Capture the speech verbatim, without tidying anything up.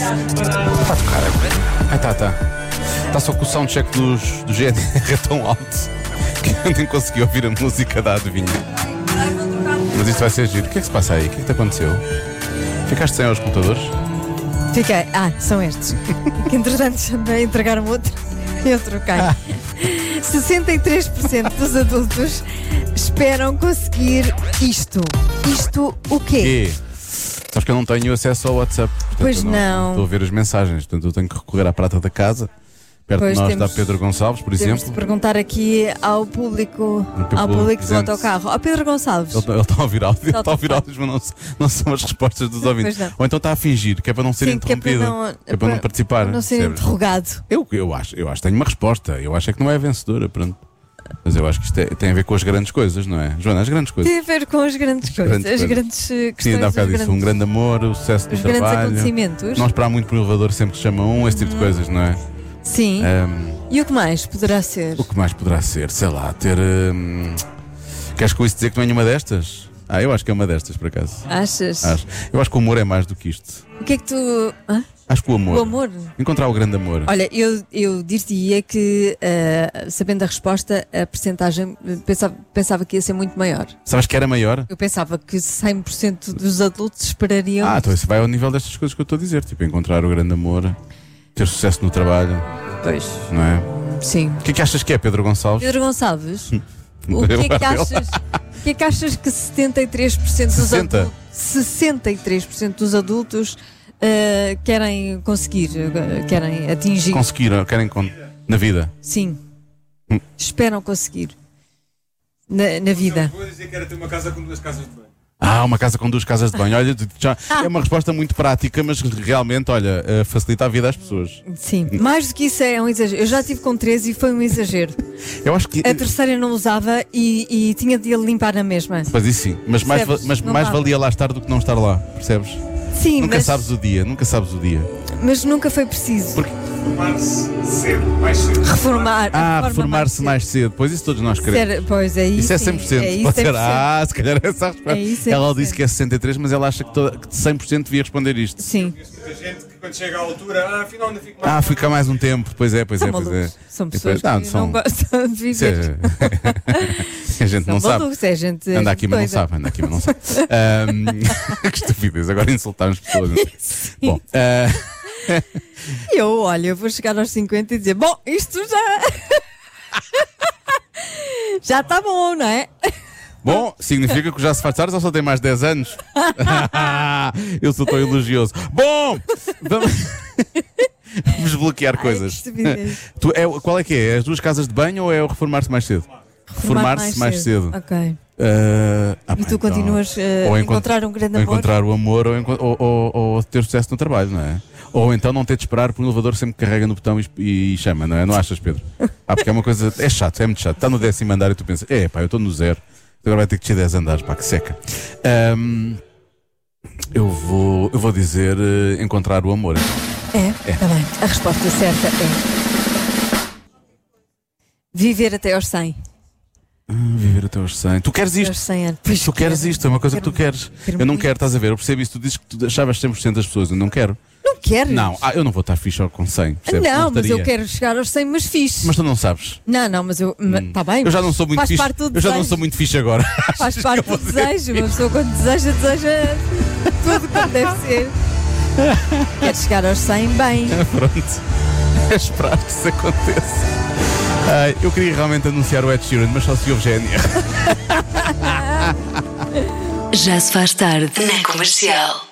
Está a tocar. Ah, tá, tá. Está só que o soundcheck dos, do G D R é tão alto que eu nem consegui ouvir a música da adivinha. Mas isto vai ser giro. O que é que se passa aí? O que é que te aconteceu? Ficaste sem aos computadores? Fiquei. Ah, são estes. Que entretanto também entregaram outro. Eu troquei. Ah. sessenta e três por cento dos adultos esperam conseguir isto. Isto o quê? quê? Sabes que eu não tenho acesso ao WhatsApp. Portanto, pois não. não. Estou a ver as mensagens. Portanto, eu tenho que recorrer à prata da casa. Perto pois de nós temos, está Pedro Gonçalves, por exemplo. Temos de perguntar aqui ao público, um ao público do autocarro. Ao Pedro Gonçalves. Ele, ele está a ouvir áudio, ele está a ouvir áudios, mas não, não são as respostas dos ouvintes. Ou então está a fingir, que é para não ser Sim, interrompido. Que é para não, é para não participar. Não ser percebes? interrogado. Eu, eu, acho, eu acho que tenho uma resposta. Eu acho é que não é vencedora, pronto. Mas eu acho que isto é, tem a ver com as grandes coisas, não é? Joana, as grandes coisas. Tem a ver com as grandes as coisas, grandes as grandes uh, questões. Sim, dá bocado disso. Um grande amor, o sucesso do os trabalho. Os grandes acontecimentos. Não esperar muito por elevador sempre que se chama um, esse tipo de coisas, não é? Sim. Um, e o que mais poderá ser? O que mais poderá ser? Sei lá, ter. Um... Queres com isso dizer que não é nenhuma destas? Ah, eu acho que é uma destas, por acaso. Achas? Acho. Eu acho que o amor é mais do que isto. O que é que tu. Hã? Acho que o amor. O amor? Encontrar o grande amor. Olha, eu, eu diria que, uh, sabendo a resposta, a percentagem pensava, pensava que ia ser muito maior. Sabes que era maior? Eu pensava que cem por cento dos adultos esperariam. Ah, então isso vai ao nível destas coisas que eu estou a dizer. Tipo, encontrar o grande amor, ter sucesso no trabalho. Pois. Não é? Sim. O que é que achas que é, Pedro Gonçalves? Pedro Gonçalves? O que é que achas, o que é que achas que setenta e três por cento dos adultos, sessenta e três por cento dos adultos uh, querem conseguir, uh, querem atingir? Conseguir, querem con- na vida? Sim. Hum. Esperam conseguir na, na vida. Vou dizer que era ter uma casa com duas casas de banho. Ah, uma casa com duas casas de banho. Olha, já é uma resposta muito prática, mas realmente, olha, facilita a vida às pessoas. Sim, mais do que isso é um exagero. Eu já tive com três e foi um exagero. Eu acho que a terceira não usava e, e tinha de limpar na mesma. Pois isso sim, mas mais, mas mais valia lá estar do que não estar lá, percebes? Sim, nunca mas... sabes o dia, nunca sabes o dia. Mas nunca foi preciso. Porque... Reformar-se cedo, mais cedo. Reformar. Ah, reformar-se mais cedo. Pois isso todos nós queremos. Ser, pois é isso. Isso é cem por cento. É isso, Pode cem por cento. ser, ah, se calhar é essa a resposta. É isso, ela disse que é sessenta e três, mas ela acha que, toda, que cem por cento devia responder isto. Sim. Muita gente que quando chega à altura, ah, afinal ainda fico mais. Ah, fica mais um tempo. Pois é, pois são é, pois malucos. é. São pessoas depois, que não, são... não gostam de viver. A gente são não malucos, sabe. É gente anda aqui, mas não doida. sabe. Anda aqui, mas não sabe. um, que estupidez. Agora insultarmos pessoas. Bom. Uh... Eu, olha, eu vou chegar aos cinquenta e dizer: bom, isto já. já está bom, não é? Bom, significa que já se faz tarde ou só tem mais dez anos? Eu sou tão elogioso. Bom, vamos, vamos bloquear Ai, coisas. que Tu, é, qual é que é? As duas casas de banho ou é o reformar-se mais cedo? Reformar-se mais, mais cedo. cedo. Ok. Uh, ah, e tu então, continuas uh, a encontrar um grande amor? Encontrar o amor ou, ou, ou, ou ter sucesso no trabalho, não é? Ou então não ter de esperar por um elevador sempre que carrega no botão e, e chama, não é? Não achas, Pedro? Ah, porque é uma coisa. É chato, é muito chato. Está no décimo andar e tu pensas: é pá, eu estou no zero. Agora vai ter que descer dez andares, pá, que seca. Um, eu, vou, eu vou dizer uh, encontrar o amor. É? Está bem. A resposta certa é viver até aos cem. Ah, viver até aos cem. Tu queres isto? Aos cem anos. Pois tu queres quero. isto, é uma coisa quero, que tu queres. quero Eu não muito. quero, estás a ver? Eu percebo isso. Tu dizes que tu achavas cem por cento das pessoas. Eu não quero. Não queres? Não, ah, eu não vou estar fixe com cem. Percebes? Não, não mas eu quero chegar aos cem, mas fixe. Mas tu não sabes. Não, não, mas eu. Está hum. bem. Eu já não sou muito faz fixe. Parte do eu já não desejo. sou muito fixe agora. Faz parte do desejo. Uma pessoa quando deseja, deseja tudo como deve ser. Quero chegar aos cem bem. Pronto. É esperar que isso aconteça. Ai, eu queria realmente anunciar o Ed Sheeran, mas só se ouve G N R. Já se faz tarde na Comercial.